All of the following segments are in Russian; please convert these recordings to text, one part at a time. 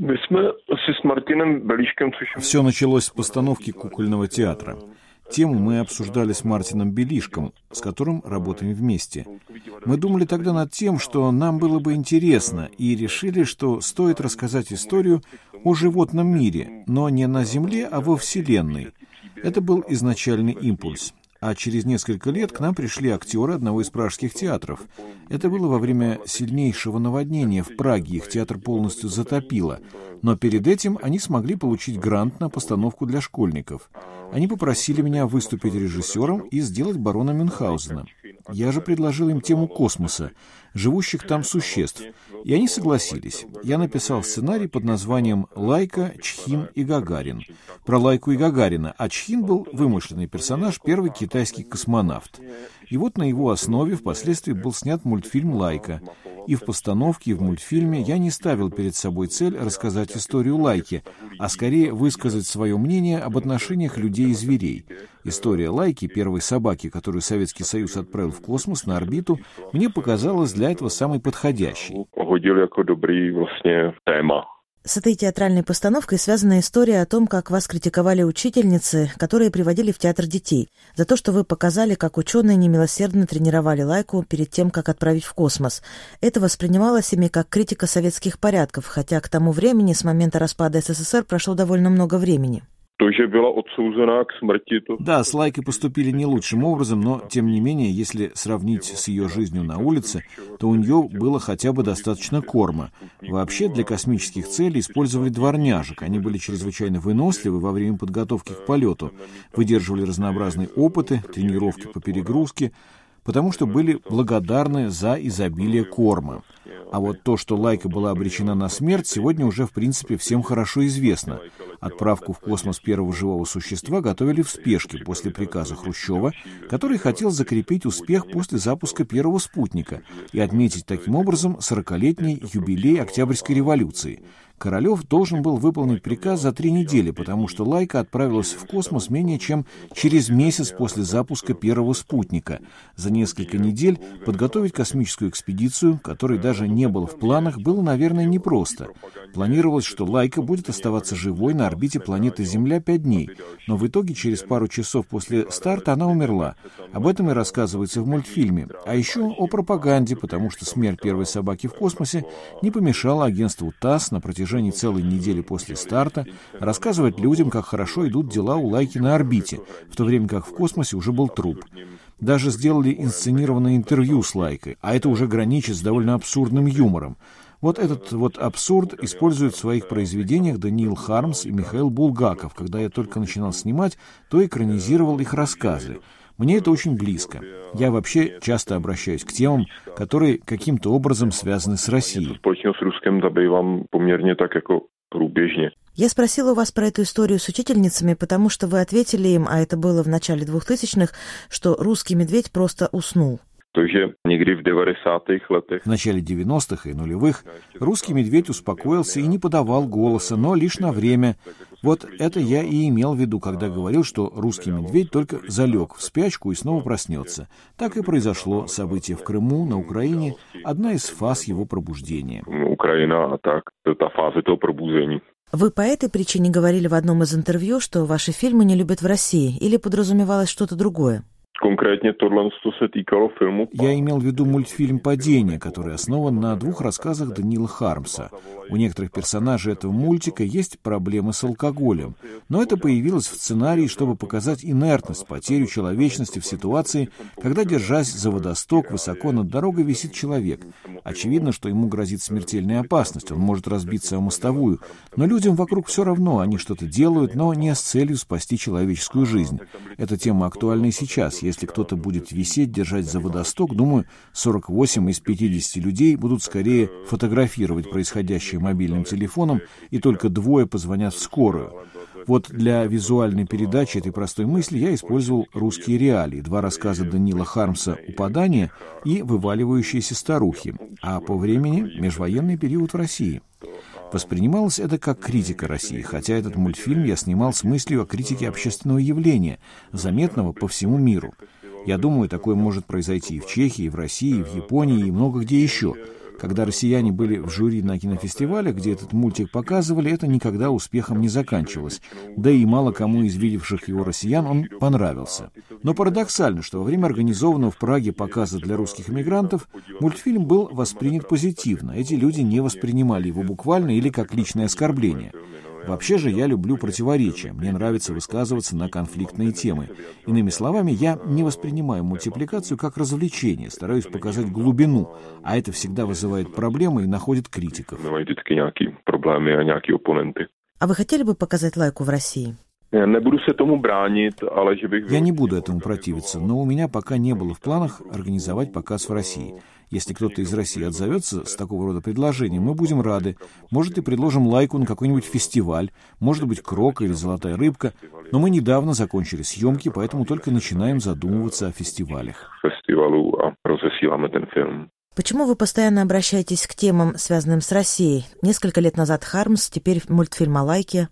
Все началось с постановки кукольного театра. Тему мы обсуждали с Мартином Белишком, с которым работаем вместе. Мы думали тогда над тем, что нам было бы интересно, и решили, что стоит рассказать историю о животном мире, но не на Земле, а во Вселенной. Это был изначальный импульс. А через несколько лет к нам пришли актеры одного из пражских театров. Это было во время сильнейшего наводнения в Праге, их театр полностью затопило. Но перед этим они смогли получить грант на постановку для школьников. Они попросили меня выступить режиссером и сделать барона Мюнхгаузена. Я же предложил им тему космоса, живущих там существ, и они согласились. Я написал сценарий под названием «Лайка, Чхин и Гагарин». Про Лайку и Гагарина, а Чхин был вымышленный персонаж, первый китайский космонавт. И вот на его основе впоследствии был снят мультфильм «Лайка». И в постановке, и в мультфильме я не ставил перед собой цель рассказать историю Лайки, а скорее высказать свое мнение об отношениях людей и зверей. История Лайки, первой собаки, которую Советский Союз отправил в космос на орбиту, мне показалась для этого самой подходящей. С этой театральной постановкой связана история о том, как вас критиковали учительницы, которые приводили в театр детей, за то, что вы показали, как ученые немилосердно тренировали Лайку перед тем, как отправить в космос. Это воспринималось ими как критика советских порядков, хотя к тому времени, с момента распада СССР, прошло довольно много времени. Да, с Лайкой поступили не лучшим образом, но, тем не менее, если сравнить с ее жизнью на улице, то у нее было хотя бы достаточно корма. Вообще, для космических целей использовали дворняжек. Они были чрезвычайно выносливы во время подготовки к полету, выдерживали разнообразные опыты, тренировки по перегрузке, потому что были благодарны за изобилие корма. А вот то, что Лайка была обречена на смерть, сегодня уже, в принципе, всем хорошо известно. Отправку в космос первого живого существа готовили в спешке после приказа Хрущева, который хотел закрепить успех после запуска первого спутника и отметить таким образом 40-летний юбилей Октябрьской революции. Королев должен был выполнить приказ за 3 недели, потому что Лайка отправилась в космос менее чем через месяц после запуска первого спутника. За несколько недель подготовить космическую экспедицию, которой даже не было в планах, было, наверное, непросто. Планировалось, что Лайка будет оставаться живой на орбите планеты Земля 5 дней, но в итоге через пару часов после старта она умерла. Об этом и рассказывается в мультфильме. А еще о пропаганде, потому что смерть первой собаки в космосе не помешала агентству ТАСС на протяжении целой недели после старта рассказывать людям, как хорошо идут дела у Лайки на орбите, в то время как в космосе уже был труп. Даже сделали инсценированное интервью с Лайкой, а это уже граничит с довольно абсурдным юмором. Вот этот вот абсурд используют в своих произведениях Даниил Хармс и Михаил Булгаков. Когда я только начинал снимать, то экранизировал их рассказы. Мне это очень близко. Я вообще часто обращаюсь к темам, которые каким-то образом связаны с Россией. Я спросила у вас про эту историю с учительницами, потому что вы ответили им, а это было в начале 2000-х, что русский медведь просто уснул. В начале 90-х и нулевых русский медведь успокоился и не подавал голоса, но лишь на время. Вот это я и имел в виду, когда говорил, что русский медведь только залег в спячку и снова проснется. Так и произошло. Событие в Крыму, на Украине, одна из фаз его пробуждения. Украина, так, это фаза того пробуждения. Вы по этой причине говорили в одном из интервью, что ваши фильмы не любят в России, или подразумевалось что-то другое? Конкретно то се тикало фильму. Я имел в виду мультфильм «Падение», который основан на 2 рассказах Даниила Хармса. У некоторых персонажей этого мультика есть проблемы с алкоголем, но это появилось в сценарии, чтобы показать инертность, потерю человечности в ситуации, когда, держась за водосток, высоко над дорогой висит человек. Очевидно, что ему грозит смертельная опасность, он может разбиться о мостовую, но людям вокруг все равно, они что-то делают, но не с целью спасти человеческую жизнь. Эта тема актуальна и сейчас. Если кто-то будет висеть, держать за водосток, думаю, 48 из 50 людей будут скорее фотографировать происходящее мобильным телефоном, и только 2 позвонят в скорую. Вот для визуальной передачи этой простой мысли я использовал русские реалии, 2 рассказа Даниила Хармса «Упадание» и «Вываливающиеся старухи», а по времени межвоенный период в России. Воспринималось это как критика России, хотя этот мультфильм я снимал с мыслью о критике общественного явления, заметного по всему миру. Я думаю, такое может произойти и в Чехии, и в России, и в Японии, и много где еще. Когда россияне были в жюри на кинофестивалях, где этот мультик показывали, это никогда успехом не заканчивалось. Да и мало кому из видевших его россиян он понравился. Но парадоксально, что во время организованного в Праге показа для русских эмигрантов мультфильм был воспринят позитивно. Эти люди не воспринимали его буквально или как личное оскорбление. Вообще же я люблю противоречия, мне нравится высказываться на конфликтные темы. Иными словами, я не воспринимаю мультипликацию как развлечение, стараюсь показать глубину, а это всегда вызывает проблемы и находит критиков. А вы хотели бы показать «Лайку» в России? Я не буду этому противиться, но у меня пока не было в планах организовать показ в России. Если кто-то из России отзовется с такого рода предложением, мы будем рады. Может, и предложим «Лайку» на какой-нибудь фестиваль, может быть, «Крок» или «Золотая рыбка». Но мы недавно закончили съемки, поэтому только начинаем задумываться о фестивалях. Почему вы постоянно обращаетесь к темам, связанным с Россией? Несколько лет назад «Хармс», теперь мультфильм о «Лайке».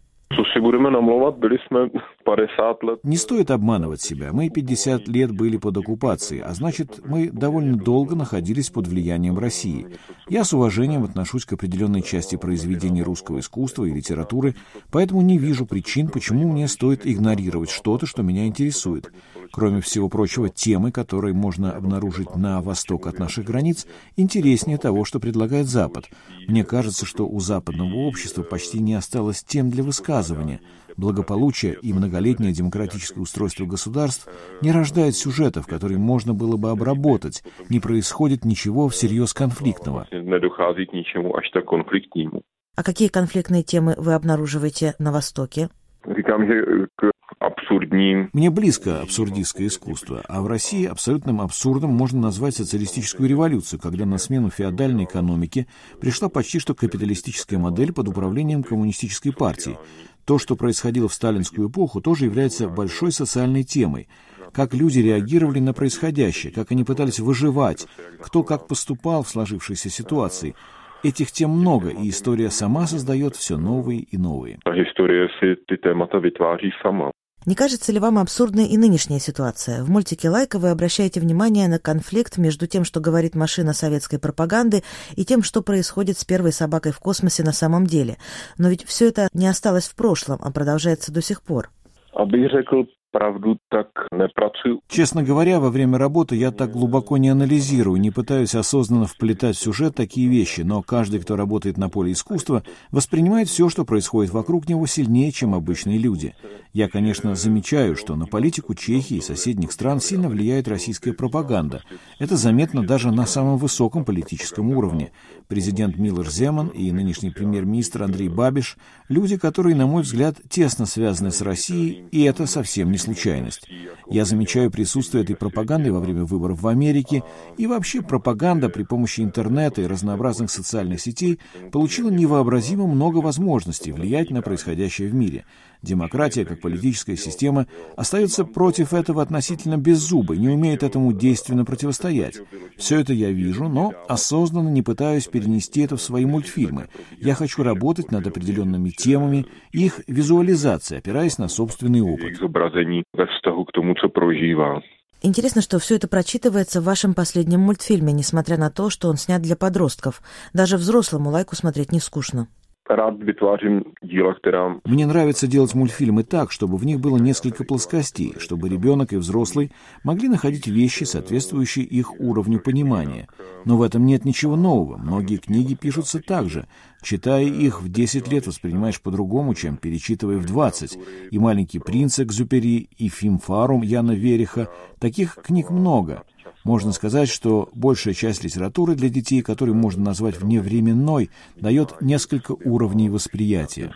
Не стоит обманывать себя. Мы 50 лет были под оккупацией, а значит, мы довольно долго находились под влиянием России. Я с уважением отношусь к определенной части произведений русского искусства и литературы, поэтому не вижу причин, почему мне стоит игнорировать что-то, что меня интересует. Кроме всего прочего, темы, которые можно обнаружить на восток от наших границ, интереснее того, что предлагает Запад. Мне кажется, что у западного общества почти не осталось тем для высказывания. Благополучие и многолетнее демократическое устройство государств не рождает сюжетов, которые можно было бы обработать. Не происходит ничего всерьез конфликтного. А какие конфликтные темы вы обнаруживаете на Востоке? Мне близко абсурдистское искусство, а в России абсолютным абсурдом можно назвать социалистическую революцию, когда на смену феодальной экономике пришла почти что капиталистическая модель под управлением коммунистической партии. То, что происходило в сталинскую эпоху, тоже является большой социальной темой. Как люди реагировали на происходящее, как они пытались выживать, кто как поступал в сложившейся ситуации. Этих тем много, и история сама создает все новые и новые. Не кажется ли вам абсурдной и нынешняя ситуация? В мультике «Лайка» вы обращаете внимание на конфликт между тем, что говорит машина советской пропаганды, и тем, что происходит с первой собакой в космосе на самом деле. Но ведь все это не осталось в прошлом, а продолжается до сих пор. Честно говоря, во время работы я так глубоко не анализирую, не пытаюсь осознанно вплетать в сюжет такие вещи, но каждый, кто работает на поле искусства, воспринимает все, что происходит вокруг него, сильнее, чем обычные люди. Я, конечно, замечаю, что на политику Чехии и соседних стран сильно влияет российская пропаганда. Это заметно даже на самом высоком политическом уровне. Президент Милош Земан и нынешний премьер-министр Андрей Бабиш – люди, которые, на мой взгляд, тесно связаны с Россией, и это совсем не случайность. Я замечаю присутствие этой пропаганды во время выборов в Америке, и вообще пропаганда при помощи интернета и разнообразных социальных сетей получила невообразимо много возможностей влиять на происходящее в мире. Демократия, как политическая система, остается против этого относительно беззубой, не умеет этому действенно противостоять. Все это я вижу, но осознанно не пытаюсь перенести это в свои мультфильмы. Я хочу работать над определенными темами, их визуализацией, опираясь на собственный опыт. Интересно, что все это прочитывается в вашем последнем мультфильме, несмотря на то, что он снят для подростков. Даже взрослому «Лайку» смотреть не скучно. Мне нравится делать мультфильмы так, чтобы в них было несколько плоскостей, чтобы ребенок и взрослый могли находить вещи, соответствующие их уровню понимания. Но в этом нет ничего нового. Многие книги пишутся так же. Читая их в 10 лет, воспринимаешь по-другому, чем перечитывая в 20. И «Маленький принц» Экзюпери, и «Фимфарум» Яна Вереха. Таких книг много. Можно сказать, что большая часть литературы для детей, которую можно назвать вневременной, дает несколько уровней восприятия.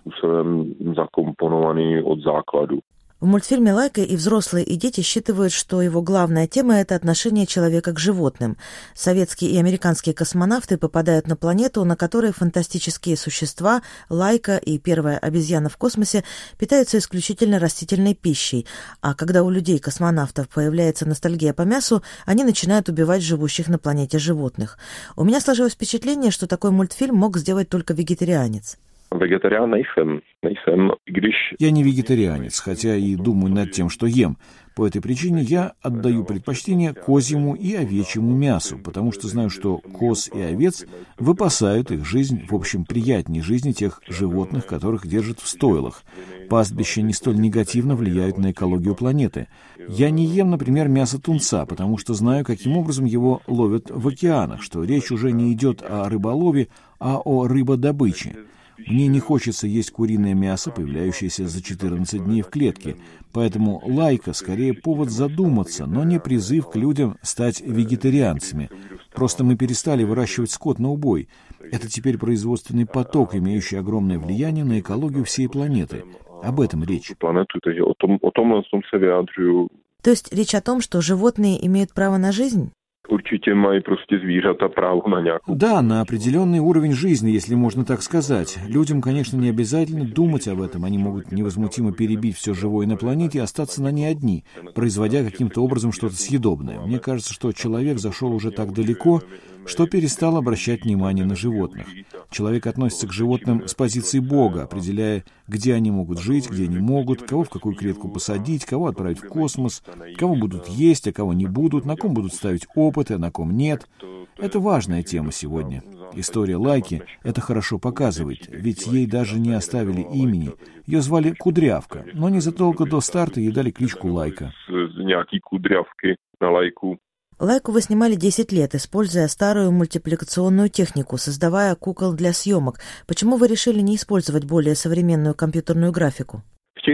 В мультфильме «Лайка» и взрослые, и дети считывают, что его главная тема – это отношение человека к животным. Советские и американские космонавты попадают на планету, на которой фантастические существа, Лайка и первая обезьяна в космосе, питаются исключительно растительной пищей. А когда у людей-космонавтов появляется ностальгия по мясу, они начинают убивать живущих на планете животных. У меня сложилось впечатление, что такой мультфильм мог сделать только вегетарианец. Vegetarián nejsem, i když... Я не вегетарианец, хотя и думаю над тем, что ем. По этой причине я отдаю предпочтение козьему и овечьему мясу, потому что знаю, что коз и овец выпасают, их жизнь, в общем, приятнее жизни тех животных, которых держат в стойлах. Пастбища не столь негативно влияют на экологию планеты. Я не ем, например, мясо тунца, потому что знаю, каким образом его ловят в океанах, что речь уже не идет о рыболове, а о рыбодобыче. Мне не хочется есть куриное мясо, появляющееся за 14 дней в клетке, поэтому лайка скорее повод задуматься, но не призыв к людям стать вегетарианцами. Просто мы перестали выращивать скот на убой. Это теперь производственный поток, имеющий огромное влияние на экологию всей планеты. Об этом речь. То есть речь о том, что животные имеют право на жизнь? Určitě mají prostě zvířata právo na nějakou... Да, на определенный уровень жизни, если можно так сказать. Людям, конечно, не обязательно думать об этом. Они могут невозмутимо перебить все живое на планете и остаться на ней одни, производя каким-то образом что-то съедобное. Мне кажется, что человек зашел уже так далеко, что перестал обращать внимание на животных. Человек относится к животным с позиции Бога, определяя, где они могут жить, где не могут, кого в какую клетку посадить, кого отправить в космос, кого будут есть, а кого не будут, на ком будут ставить опыты, а на ком нет. Это важная тема сегодня. История Лайки это хорошо показывает, ведь ей даже не оставили имени. Ее звали Кудрявка, но незадолго до старта ей дали кличку Лайка. Лайку вы снимали 10 лет, используя старую мультипликационную технику, создавая кукол для съемок. Почему вы решили не использовать более современную компьютерную графику?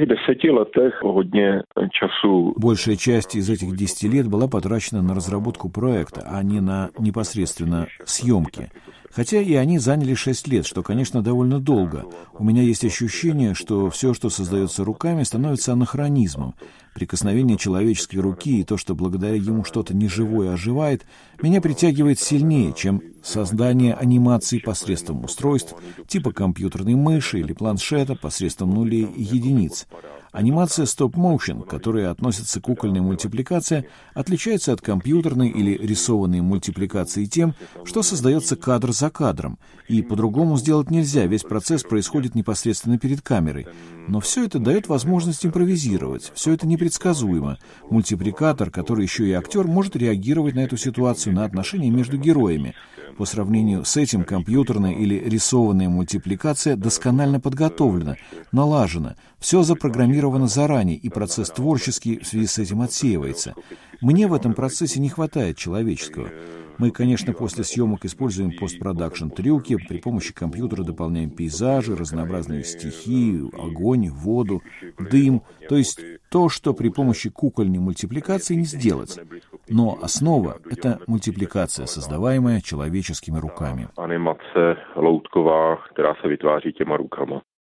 Большая часть из этих 10 лет была потрачена на разработку проекта, а не на непосредственно съемки. Хотя и они заняли 6 лет, что, конечно, довольно долго. У меня есть ощущение, что все, что создается руками, становится анахронизмом. Прикосновение человеческой руки и то, что благодаря ему что-то неживое оживает, меня притягивает сильнее, чем создание анимации посредством устройств, типа компьютерной мыши или планшета посредством нулей и единиц. Анимация стоп-моушен, которая относится к кукольной мультипликации, отличается от компьютерной или рисованной мультипликации тем, что создается кадр за кадром, и по-другому сделать нельзя, весь процесс происходит непосредственно перед камерой. Но все это дает возможность импровизировать, все это непредсказуемо. Мультипликатор, который еще и актер, может реагировать на эту ситуацию, на отношения между героями. По сравнению с этим компьютерная или рисованная мультипликация досконально подготовлена, налажена, все запрограммировано заранее, и процесс творческий в связи с этим отсеивается. Мне в этом процессе не хватает человеческого. Мы, конечно, после съемок используем постпродакшн трюки, при помощи компьютера дополняем пейзажи, разнообразные стихии, огонь, воду, дым, то есть то, что при помощи кукольной мультипликации не сделать. Но основа — это мультипликация, создаваемая человеческими руками. Animace loutková, která se vytváří těma rukama.